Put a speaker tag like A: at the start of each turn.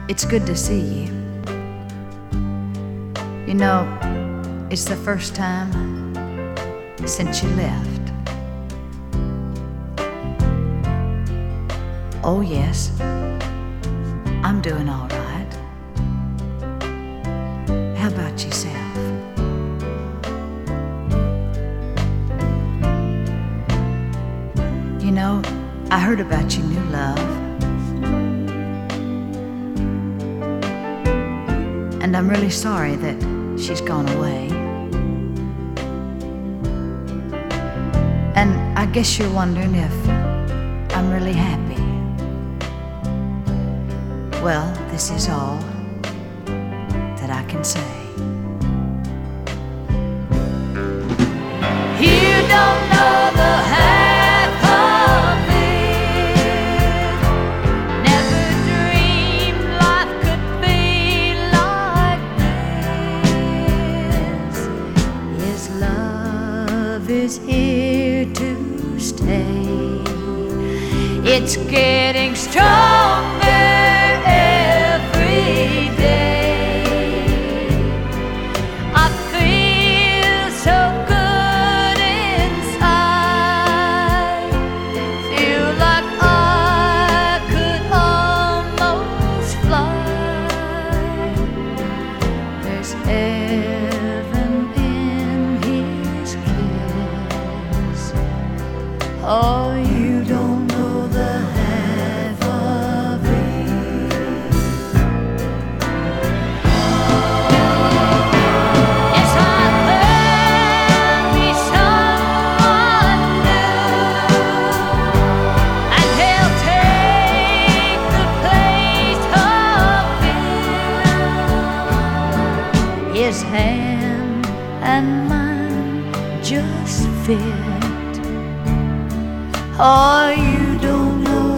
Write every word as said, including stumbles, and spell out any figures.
A: It's good to see you. You know, it's the first time since you left. Oh yes, I'm doing all right. How about yourself? You know, I heard about your new love, and I'm really sorry that she's gone away. And I guess you're wondering if I'm really happy. Well, this is all that I can say. You don't know the half of it. Never dreamed life could be like this. Yes, love is here to stay. It's getting stronger every day. I feel so good inside. Feel like I could almost fly. There's heaven in his kiss. Oh, you don't know the half of it. Yes, I found me someone new, and he'll take the place of you. His hand and mine just fit. Oh, you don't know